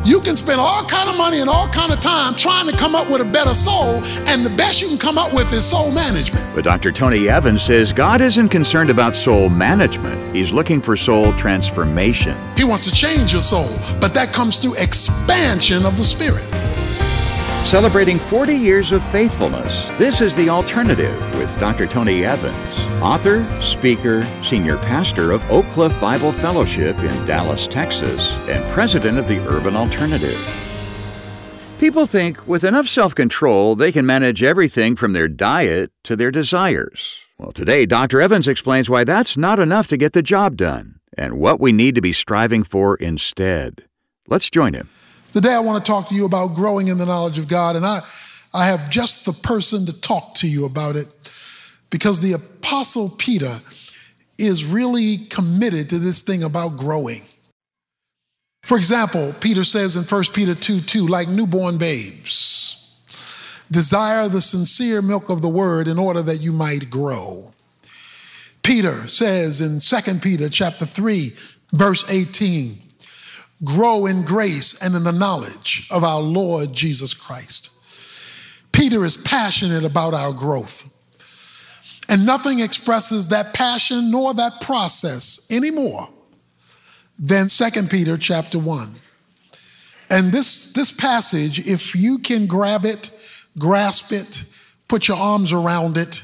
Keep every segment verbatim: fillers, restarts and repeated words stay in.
You can spend all kind of money and all kind of time trying to come up with a better soul, and the best you can come up with is soul management. But Doctor Tony Evans says God isn't concerned about soul management. He's looking for soul transformation. He wants to change your soul, but that comes through expansion of the spirit. Celebrating forty years of faithfulness, this is The Alternative with Doctor Tony Evans, author, speaker, senior pastor of Oak Cliff Bible Fellowship in Dallas, Texas, and president of the Urban Alternative. People think with enough self-control, they can manage everything from their diet to their desires. Well, today, Doctor Evans explains why that's not enough to get the job done and what we need to be striving for instead. Let's join him. Today I want to talk to you about growing in the knowledge of God, and I, I have just the person to talk to you about it because the Apostle Peter is really committed to this thing about growing. For example, Peter says in First Peter two two, like newborn babes, desire the sincere milk of the word in order that you might grow. Peter says in Second Peter chapter three, verse eighteen, grow in grace and in the knowledge of our Lord Jesus Christ. Peter is passionate about our growth. And nothing expresses that passion nor that process anymore than Second Peter chapter one. And this, this passage, if you can grab it, grasp it, put your arms around it,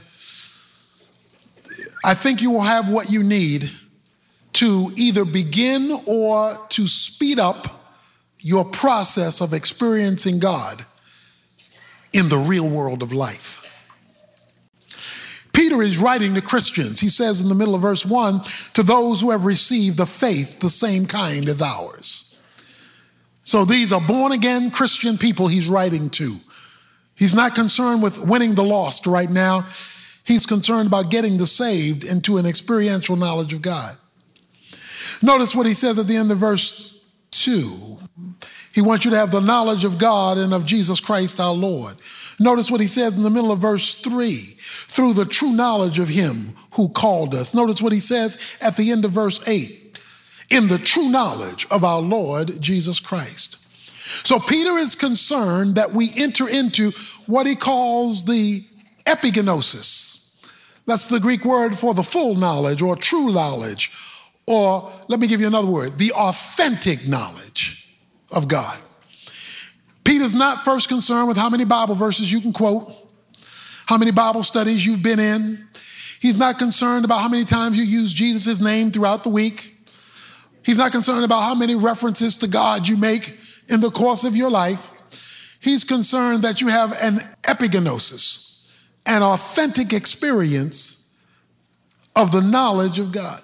I think you will have what you need to either begin or to speed up your process of experiencing God in the real world of life. Peter is writing to Christians. He says in the middle of verse one, to those who have received a faith the same kind as ours. So these are born again Christian people he's writing to. He's not concerned with winning the lost right now. He's concerned about getting the saved into an experiential knowledge of God. Notice what he says at the end of verse two. He wants you to have the knowledge of God and of Jesus Christ our Lord. Notice what he says in the middle of verse three, through the true knowledge of him who called us. Notice what he says at the end of verse eight, in the true knowledge of our Lord Jesus Christ. So Peter is concerned that we enter into what he calls the epigenosis. That's the Greek word for the full knowledge or true knowledge. Or let me give you another word, the authentic knowledge of God. Peter's not first concerned with how many Bible verses you can quote, how many Bible studies you've been in. He's not concerned about how many times you use Jesus' name throughout the week. He's not concerned about how many references to God you make in the course of your life. He's concerned that you have an epigenosis, an authentic experience of the knowledge of God.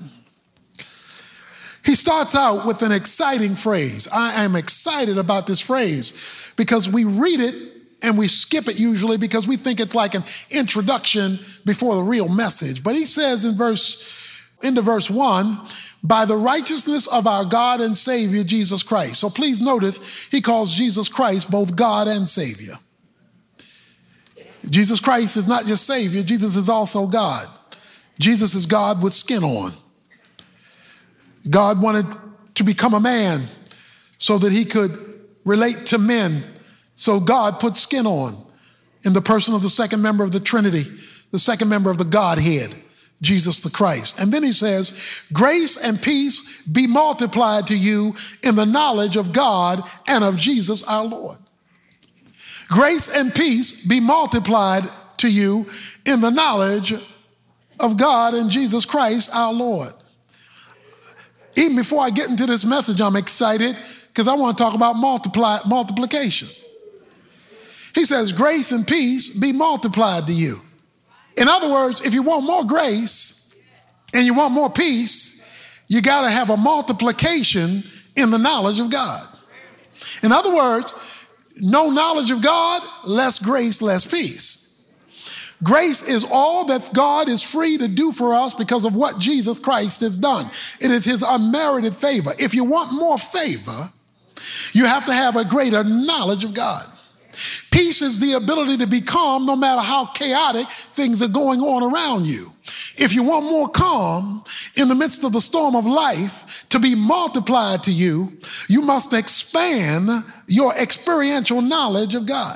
He starts out with an exciting phrase. I am excited about this phrase because we read it and we skip it usually because we think it's like an introduction before the real message. But he says in verse, into verse one, by the righteousness of our God and Savior, Jesus Christ. So please notice he calls Jesus Christ both God and Savior. Jesus Christ is not just Savior, Jesus is also God. Jesus is God with skin on. God wanted to become a man so that he could relate to men. So God put skin on in the person of the second member of the Trinity, the second member of the Godhead, Jesus the Christ. And then he says, grace and peace be multiplied to you in the knowledge of God and of Jesus our Lord. Grace and peace be multiplied to you in the knowledge of God and Jesus Christ our Lord. Even before I get into this message, I'm excited because I want to talk about multiply, multiplication. He says, grace and peace be multiplied to you. In other words, if you want more grace and you want more peace, you got to have a multiplication in the knowledge of God. In other words, no knowledge of God, less grace, less peace. Grace is all that God is free to do for us because of what Jesus Christ has done. It is his unmerited favor. If you want more favor, you have to have a greater knowledge of God. Peace is the ability to be calm no matter how chaotic things are going on around you. If you want more calm, in the midst of the storm of life to be multiplied to you, you must expand your experiential knowledge of God.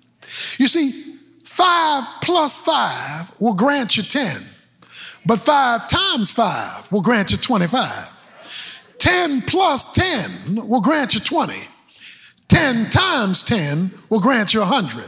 You see, five plus five will grant you ten, but five times five will grant you twenty-five. ten plus ten will grant you twenty. ten times ten will grant you one hundred.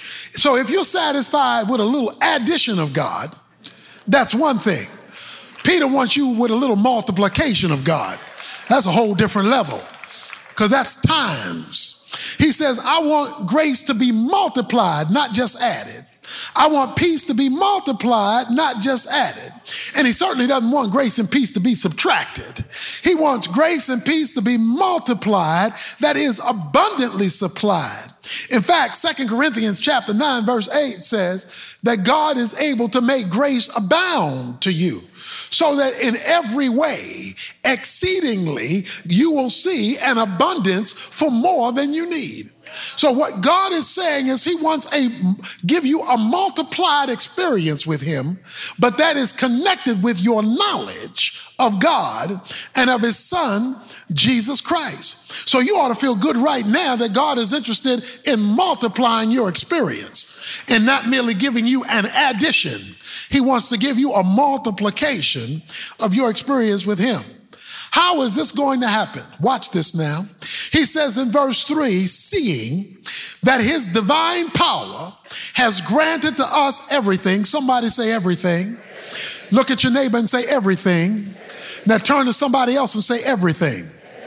So if you're satisfied with a little addition of God, that's one thing. Peter wants you with a little multiplication of God. That's a whole different level, because that's times. He says, I want grace to be multiplied, not just added. I want peace to be multiplied, not just added. And he certainly doesn't want grace and peace to be subtracted. He wants grace and peace to be multiplied, that is, abundantly supplied. In fact, Second Corinthians chapter nine, verse eight says that God is able to make grace abound to you, so that in every way, exceedingly, you will see an abundance for more than you need. So what God is saying is he wants a give you a multiplied experience with him, but that is connected with your knowledge of God and of his son, Jesus Christ. So you ought to feel good right now that God is interested in multiplying your experience and not merely giving you an addition. He wants to give you a multiplication of your experience with him. How is this going to happen? Watch this now. He says in verse three, seeing that his divine power has granted to us everything. Somebody say everything. Look at your neighbor and say everything. Now turn to somebody else and say everything.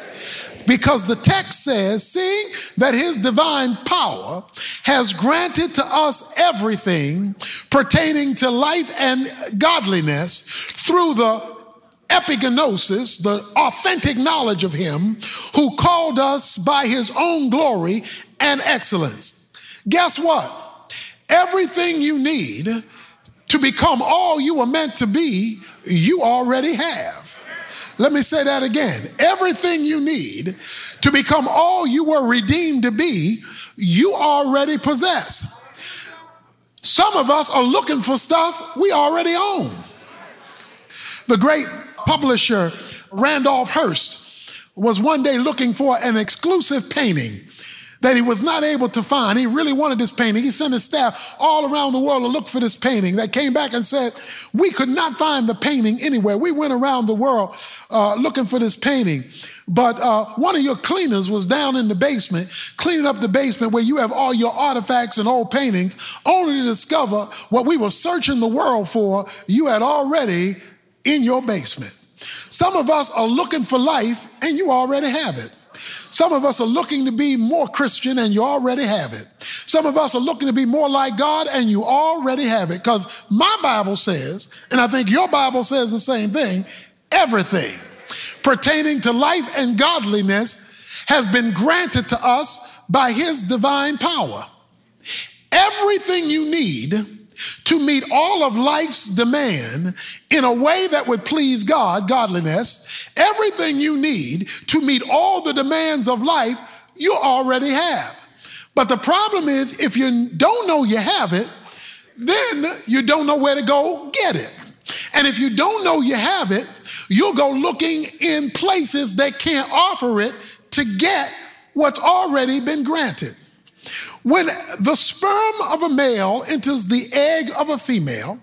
Because the text says, seeing that his divine power has granted to us everything pertaining to life and godliness through the epigenosis, the authentic knowledge of him who called us by his own glory and excellence. Guess what? Everything you need to become all you were meant to be, you already have. Let me say that again. Everything you need to become all you were redeemed to be, you already possess. Some of us are looking for stuff we already own. The great publisher Randolph Hearst was one day looking for an exclusive painting that he was not able to find. He really wanted this painting. He sent his staff all around the world to look for this painting. They came back and said, we could not find the painting anywhere. We went around the world uh, looking for this painting. But uh, one of your cleaners was down in the basement, cleaning up the basement where you have all your artifacts and old paintings, only to discover what we were searching the world for, you had already in your basement. Some of us are looking for life and you already have it. Some of us are looking to be more Christian and you already have it. Some of us are looking to be more like God and you already have it. Because my Bible says, and I think your Bible says the same thing, everything pertaining to life and godliness has been granted to us by his divine power. Everything you need to meet all of life's demand in a way that would please God, godliness, everything you need to meet all the demands of life, you already have. But the problem is, if you don't know you have it, then you don't know where to go get it. And if you don't know you have it, you'll go looking in places that can't offer it to get what's already been granted. When the sperm of a male enters the egg of a female,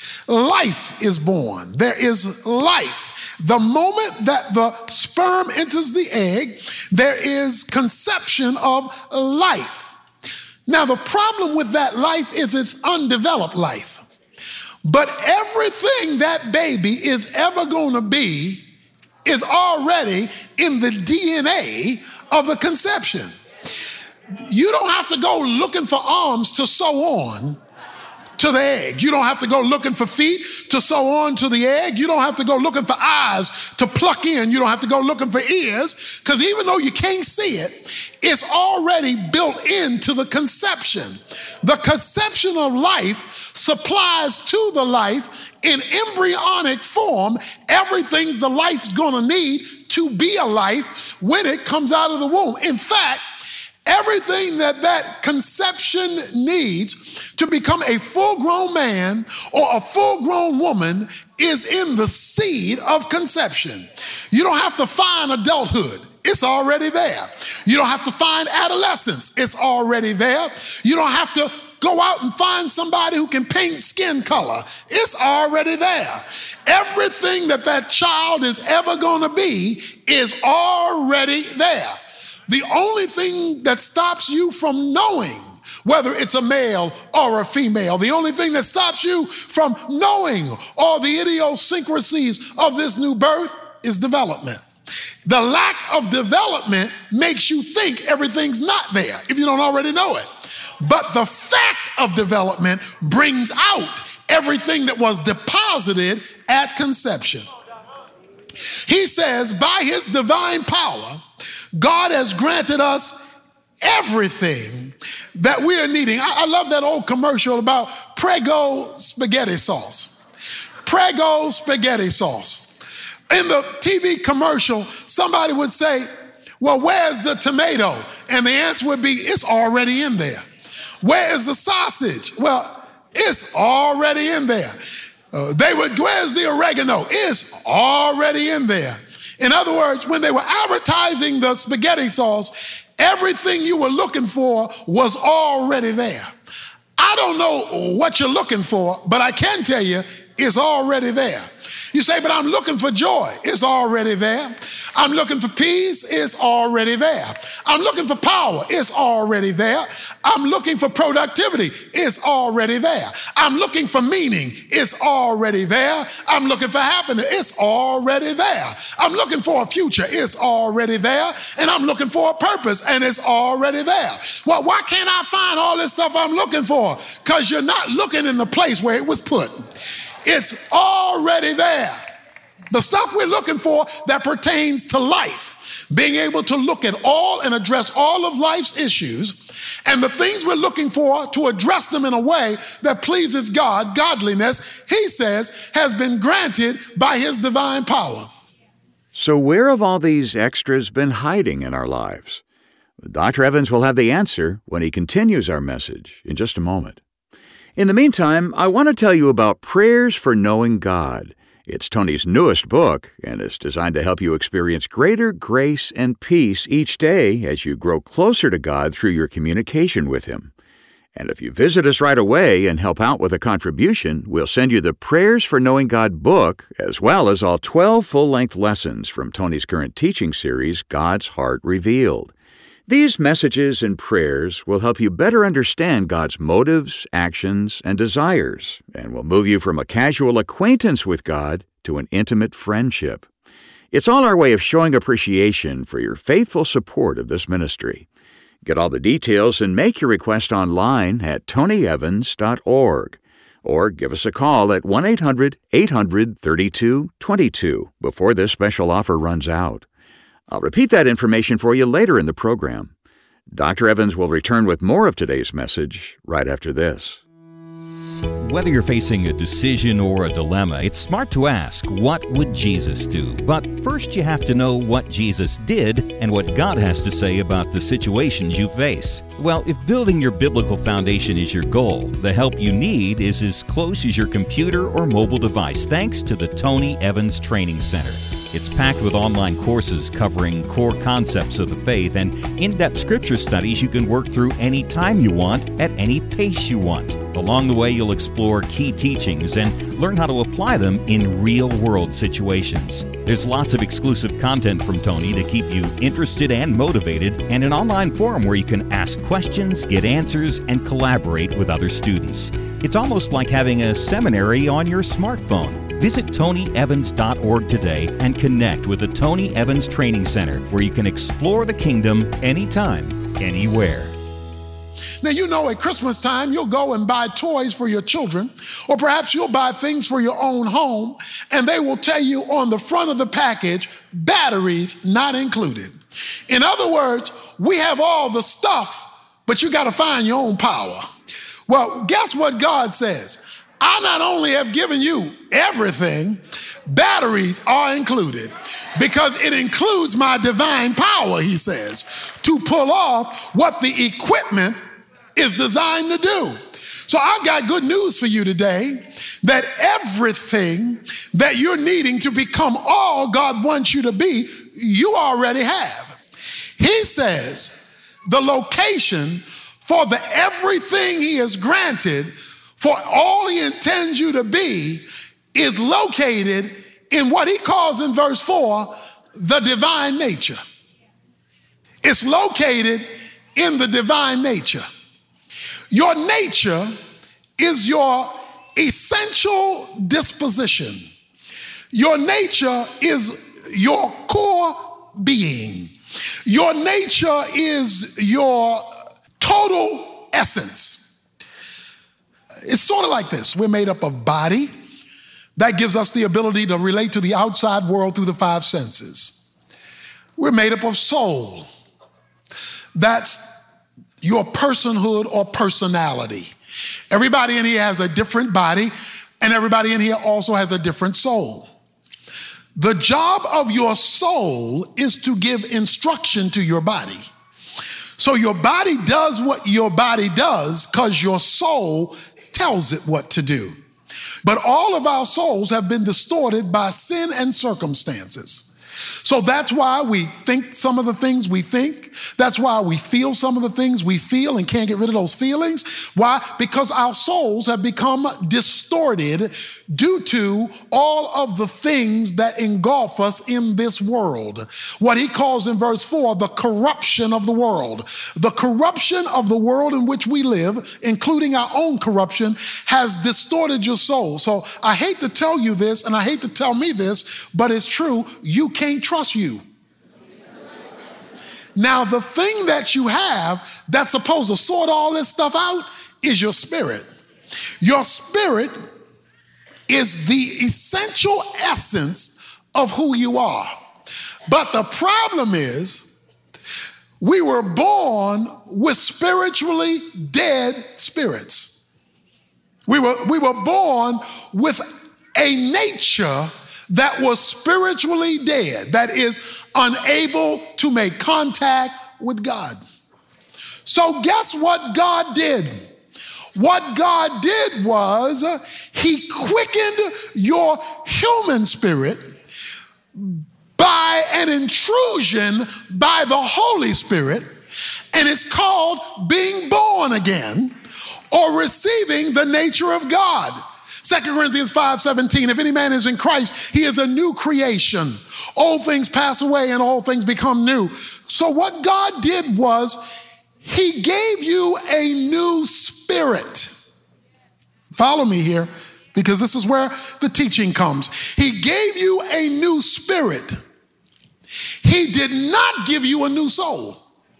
life is born. There is life. The moment that the sperm enters the egg, there is conception of life. Now, the problem with that life is it's undeveloped life. But everything that baby is ever going to be is already in the D N A of the conception. You don't have to go looking for arms to sew on to the egg. You don't have to go looking for feet to sew on to the egg. You don't have to go looking for eyes to pluck in. You don't have to go looking for ears, because even though you can't see it, it's already built into the conception. The conception of life supplies to the life in embryonic form everything the life's gonna need to be a life when it comes out of the womb. In fact, everything that that conception needs to become a full-grown man or a full-grown woman is in the seed of conception. You don't have to find adulthood. It's already there. You don't have to find adolescence. It's already there. You don't have to go out and find somebody who can paint skin color. It's already there. Everything that that child is ever going to be is already there. The only thing that stops you from knowing whether it's a male or a female, the only thing that stops you from knowing all the idiosyncrasies of this new birth is development. The lack of development makes you think everything's not there if you don't already know it. But the fact of development brings out everything that was deposited at conception. He says, by his divine power, God has granted us everything that we are needing. I, I love that old commercial about Prego spaghetti sauce. Prego spaghetti sauce. In the T V commercial, somebody would say, well, where's the tomato? And the answer would be, it's already in there. Where is the sausage? Well, it's already in there. Uh, they would, where's the oregano? It's already in there. In other words, when they were advertising the spaghetti sauce, everything you were looking for was already there. I don't know what you're looking for, but I can tell you it's already there. You say, but I'm looking for joy. It's already there. I'm looking for peace. It's already there. I'm looking for power. It's already there. I'm looking for productivity. It's already there. I'm looking for meaning. It's already there. I'm looking for happiness. It's already there. I'm looking for a future. It's already there. And I'm looking for a purpose, and it's already there. Well, why can't I find all this stuff I'm looking for? Because you're not looking in the place where it was put. It's already there. The stuff we're looking for that pertains to life, being able to look at all and address all of life's issues, and the things we're looking for to address them in a way that pleases God, godliness, he says, has been granted by his divine power. So where have all these extras been hiding in our lives? Doctor Evans will have the answer when he continues our message in just a moment. In the meantime, I want to tell you about Prayers for Knowing God. It's Tony's newest book, and it's designed to help you experience greater grace and peace each day as you grow closer to God through your communication with Him. And if you visit us right away and help out with a contribution, we'll send you the Prayers for Knowing God book, as well as all twelve full-length lessons from Tony's current teaching series, God's Heart Revealed. These messages and prayers will help you better understand God's motives, actions, and desires, and will move you from a casual acquaintance with God to an intimate friendship. It's all our way of showing appreciation for your faithful support of this ministry. Get all the details and make your request online at tony evans dot org, or give us a call at one eight hundred eight hundred thirty-two twenty-two before this special offer runs out. I'll repeat that information for you later in the program. Doctor Evans will return with more of today's message right after this. Whether you're facing a decision or a dilemma, it's smart to ask, what would Jesus do? But first you have to know what Jesus did and what God has to say about the situations you face. Well, if building your biblical foundation is your goal, the help you need is as close as your computer or mobile device, thanks to the Tony Evans Training Center. It's packed with online courses covering core concepts of the faith and in-depth scripture studies you can work through any time you want, at any pace you want. Along the way, you'll explore key teachings and learn how to apply them in real-world situations. There's lots of exclusive content from Tony to keep you interested and motivated, and an online forum where you can ask questions, get answers, and collaborate with other students. It's almost like having a seminary on your smartphone. Visit tony evans dot org today and connect with the Tony Evans Training Center, where you can explore the kingdom anytime, anywhere. Now, you know, at Christmas time, you'll go and buy toys for your children, or perhaps you'll buy things for your own home, and they will tell you on the front of the package, batteries not included. In other words, we have all the stuff, but you got to find your own power. Well, guess what God says? I not only have given you everything, batteries are included, because it includes my divine power, he says, to pull off what the equipment is designed to do. So I've got good news for you today, that everything that you're needing to become all God wants you to be, you already have. He says the location for the everything he has granted, for all he intends you to be, is located in what he calls in verse four, the divine nature. It's located in the divine nature. Your nature is your essential disposition. Your nature is your core being. Your nature is your total essence. It's sort of like this. We're made up of body. That gives us the ability to relate to the outside world through the five senses. We're made up of soul. That's your personhood or personality. Everybody in here has a different body, and everybody in here also has a different soul. The job of your soul is to give instruction to your body. So your body does what your body does because your soul tells it what to do. But all of our souls have been distorted by sin and circumstances. So that's why we think some of the things we think. That's why we feel some of the things we feel and can't get rid of those feelings. Why? Because our souls have become distorted due to all of the things that engulf us in this world. What he calls in verse four, the corruption of the world. The corruption of the world in which we live, including our own corruption, has distorted your soul. So I hate to tell you this, and I hate to tell me this, but it's true. You can't trust you. Now, the thing that you have that's supposed to sort all this stuff out is your spirit. Your spirit is the essential essence of who you are. But the problem is, we were born with spiritually dead spirits. We were, we were born with a nature that was spiritually dead, that is unable to make contact with God. So guess what God did? What God did was uh, he quickened your human spirit by an intrusion by the Holy Spirit, and it's called being born again or receiving the nature of God. Second Corinthians five seventeen, if any man is in Christ, he is a new creation. Old things pass away and all things become new. So what God did was he gave you a new spirit. Follow me here, because this is where the teaching comes. He gave you a new spirit. He did not give you a new soul.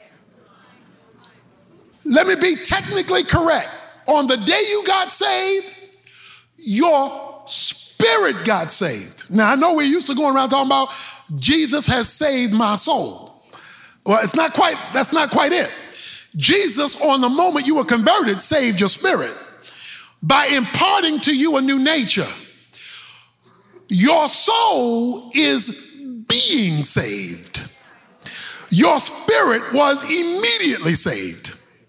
Let me be technically correct. On the day you got saved, your spirit got saved. Now, I know we're used to going around talking about Jesus has saved my soul. Well, it's not quite, that's not quite it. Jesus, on the moment you were converted, saved your spirit by imparting to you a new nature. Your soul is being saved. Your spirit was immediately saved.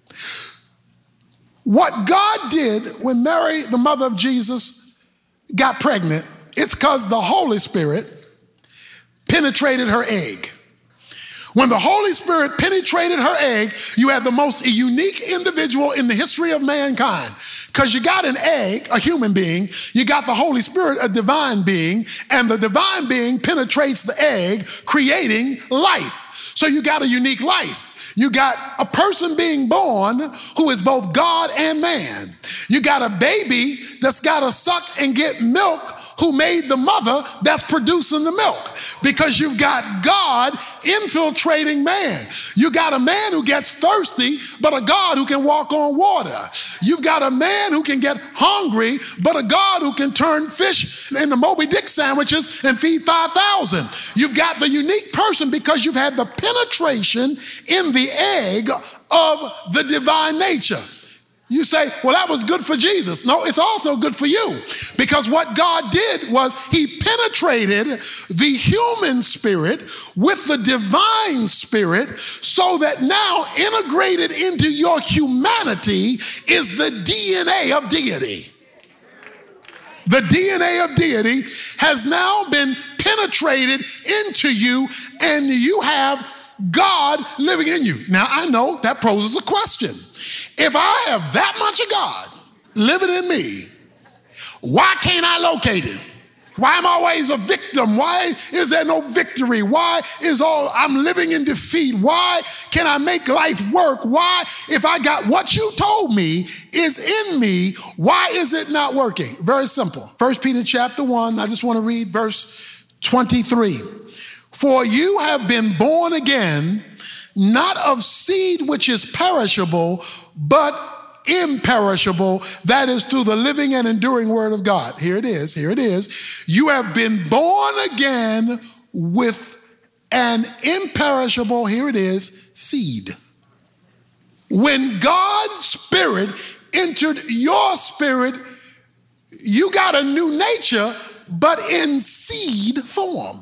What God did when Mary, the mother of Jesus, got pregnant, it's because the Holy Spirit penetrated her egg. When the Holy Spirit penetrated her egg, you had the most unique individual in the history of mankind. Because you got an egg, a human being, you got the Holy Spirit, a divine being, and the divine being penetrates the egg, creating life. So you got a unique life. You got a person being born who is both God and man. You got a baby that's got to suck and get milk, who made the mother that's producing the milk. Because you've got God infiltrating man. You got a man who gets thirsty, but a God who can walk on water. You've got a man who can get hungry, but a God who can turn fish into Moby Dick sandwiches and feed five thousand. You've got the unique person because you've had the penetration in the egg of the divine nature. You say, well, that was good for Jesus. No, it's also good for you. Because what God did was he penetrated the human spirit with the divine spirit so that now integrated into your humanity is the D N A of deity. The D N A of deity has now been penetrated into you, and you have God living in you. Now, I know that poses a question. If I have that much of God living in me, why can't I locate him? Why am I always a victim? Why is there no victory? Why is all I'm living in defeat? Why can I make life work? Why, if I got what you told me is in me, why is it not working? Very simple. First Peter chapter one, I just want to read verse twenty-three. For you have been born again, not of seed which is perishable, but imperishable, that is through the living and enduring word of God. Here it is, here it is. You have been born again with an imperishable, here it is, seed. When God's spirit entered your spirit, you got a new nature, but in seed form.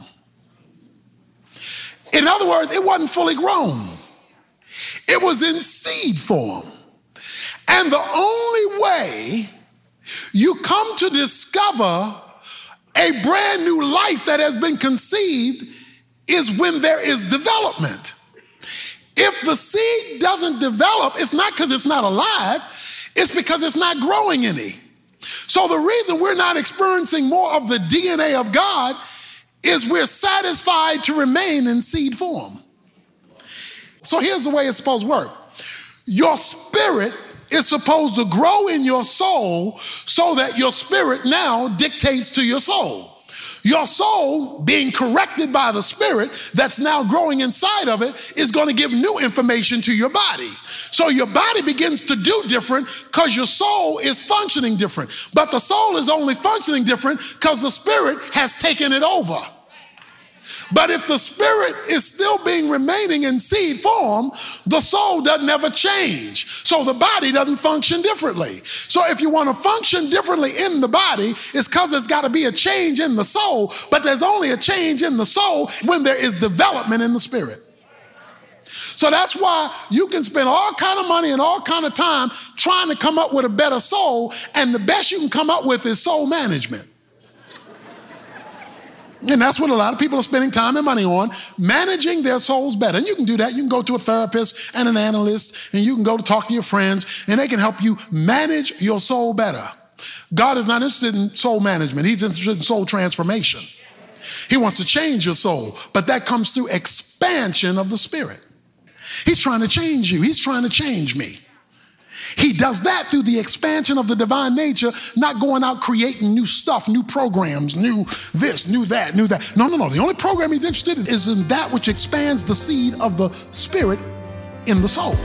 In other words, it wasn't fully grown. It was in seed form. And the only way you come to discover a brand new life that has been conceived is when there is development. If the seed doesn't develop, it's not because it's not alive, it's because it's not growing any. So the reason we're not experiencing more of the D N A of God is we're satisfied to remain in seed form. So here's the way it's supposed to work. Your spirit is supposed to grow in your soul so that your spirit now dictates to your soul. Your soul, being corrected by the spirit that's now growing inside of it, is going to give new information to your body. So your body begins to do different because your soul is functioning different. But the soul is only functioning different because the spirit has taken it over. But if the spirit is still being remaining in seed form, the soul doesn't ever change. So the body doesn't function differently. So if you want to function differently in the body, it's because there's got to be a change in the soul. But there's only a change in the soul when there is development in the spirit. So that's why you can spend all kind of money and all kind of time trying to come up with a better soul, and the best you can come up with is soul management. And that's what a lot of people are spending time and money on, managing their souls better. And you can do that. You can go to a therapist and an analyst, and you can go to talk to your friends, and they can help you manage your soul better. God is not interested in soul management. He's interested in soul transformation. He wants to change your soul, but that comes through expansion of the spirit. He's trying to change you. He's trying to change me. He does that through the expansion of the divine nature, not going out creating new stuff, new programs, new this, new that, new that. No, no, no. The only program he's interested in is in that which expands the seed of the spirit in the soul.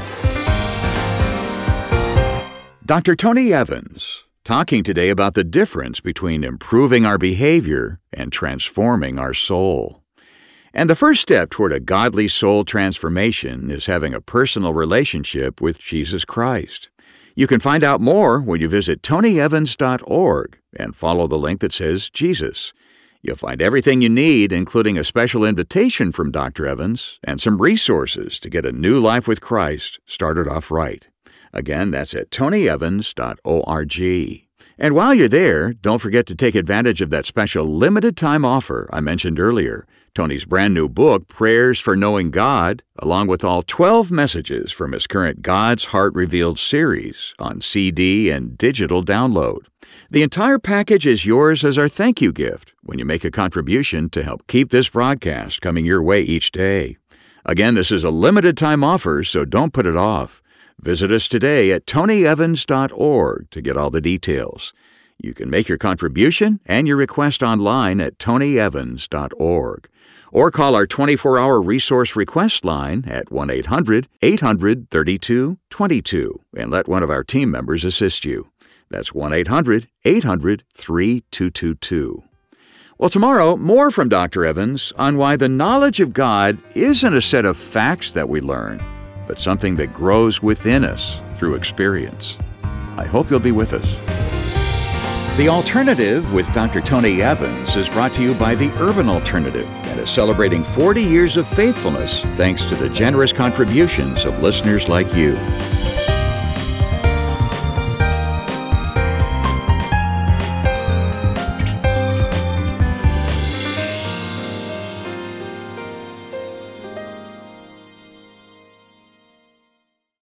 Doctor Tony Evans, talking today about the difference between improving our behavior and transforming our soul. And the first step toward a godly soul transformation is having a personal relationship with Jesus Christ. You can find out more when you visit tony evans dot org and follow the link that says Jesus. You'll find everything you need, including a special invitation from Doctor Evans and some resources to get a new life with Christ started off right. Again, that's at tony evans dot org. And while you're there, don't forget to take advantage of that special limited-time offer I mentioned earlier. Tony's brand new book, Prayers for Knowing God, along with all twelve messages from his current God's Heart Revealed series on C D and digital download. The entire package is yours as our thank you gift when you make a contribution to help keep this broadcast coming your way each day. Again, this is a limited-time offer, so don't put it off. Visit us today at tony evans dot org to get all the details. You can make your contribution and your request online at tony evans dot org. Or call our twenty-four hour resource request line at one eight hundred eight hundred thirty-two twenty-two and let one of our team members assist you. That's one eight hundred eight hundred thirty-two twenty-two. Well, tomorrow, more from Doctor Evans on why the knowledge of God isn't a set of facts that we learn, but something that grows within us through experience. I hope you'll be with us. The Alternative with Doctor Tony Evans is brought to you by the Urban Alternative and is celebrating forty years of faithfulness thanks to the generous contributions of listeners like you.